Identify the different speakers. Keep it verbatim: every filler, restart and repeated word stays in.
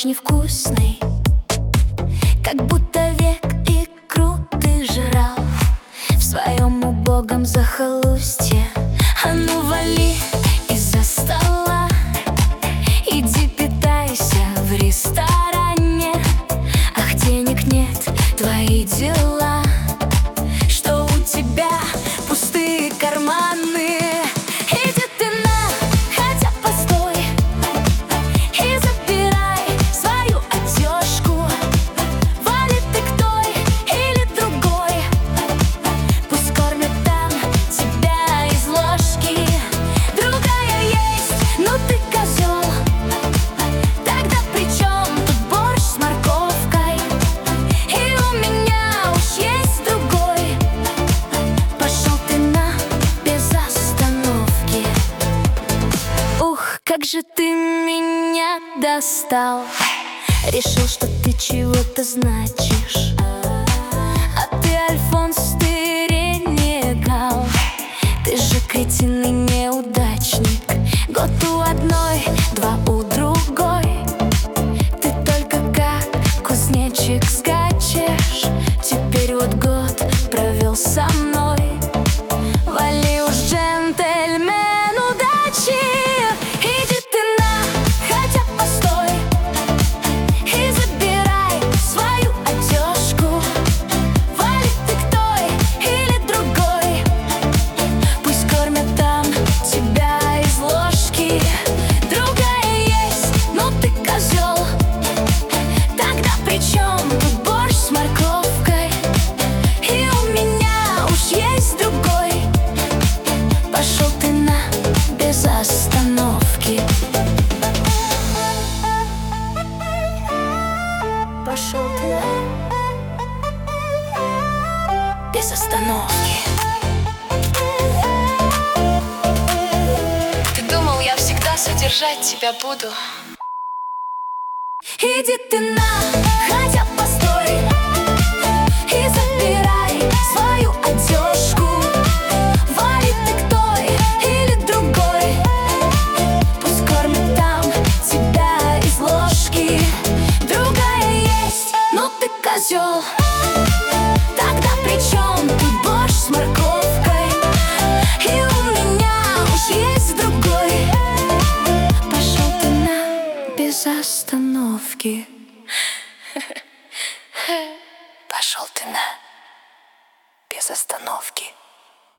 Speaker 1: борщ невкусный, как будто век икру ты жрал в своем убогом захолустье. А ну вали из-за стола, иди питайся в ресторане. Ах, денег нет, твои дела, что у тебя пустые карманы. Иди ты на, хотя постой, и забирай свою одежку. Вали ты к той или другой, пусть кормят там тебя из ложки. Другая есть, но ты козел, тогда при чем тут борщ с морковкой? И у меня уж есть другой. Пошел ты на без остановки. Ух, как же ты меня достал. Решил, что ты чего-то значишь, а ты Альфонс, ты ренегал. Ты же кретин и неудачник. Год у одной, два у другой. Ты только как кузнечик скачешь. Теперь вот год провел со мной. Вали уж, джентльмен, удачи. Иди ты на, хотя постой, и забирай свою одежку. Вали ты к той или другой, пусть кормят там тебя из ложки. Другая есть, но ты козел, тогда при чем тут борщ с морковкой? И у меня уж есть другой. Пошел ты на без остановки. Пошел ты на без остановки.
Speaker 2: Ты думал, я всегда содержать тебя буду?
Speaker 1: Иди ты на, хотя постой, и забирай свою одежку. Вали ты к той или другой, пусть кормят там тебя из ложки. Другая есть, но ты козел, тогда при чем тут борщ с морковкой? И у меня уж есть другой. Пошел ты на без остановки. Пошел ты на без остановки.